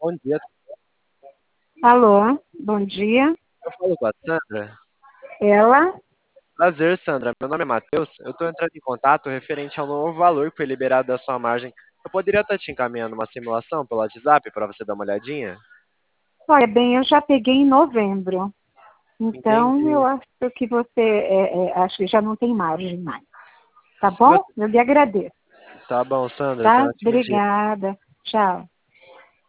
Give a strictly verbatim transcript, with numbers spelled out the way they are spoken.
bom dia. Alô, bom dia. Eu falo com a Sandra. Ela? Prazer, Sandra. Meu nome é Matheus. Eu estou entrando em contato referente ao novo valor que foi liberado da sua margem. Eu poderia estar te encaminhando uma simulação pelo WhatsApp para você dar uma olhadinha? Olha, bem, eu já peguei em novembro. Então, eu Entendi. acho que você, é, é, acho que já não tem margem mais. Tá Eu- bom? Eu lhe agradeço. Tá bom, Sandra. Tenha um Tá? ótimo dia. Obrigada. Tchau.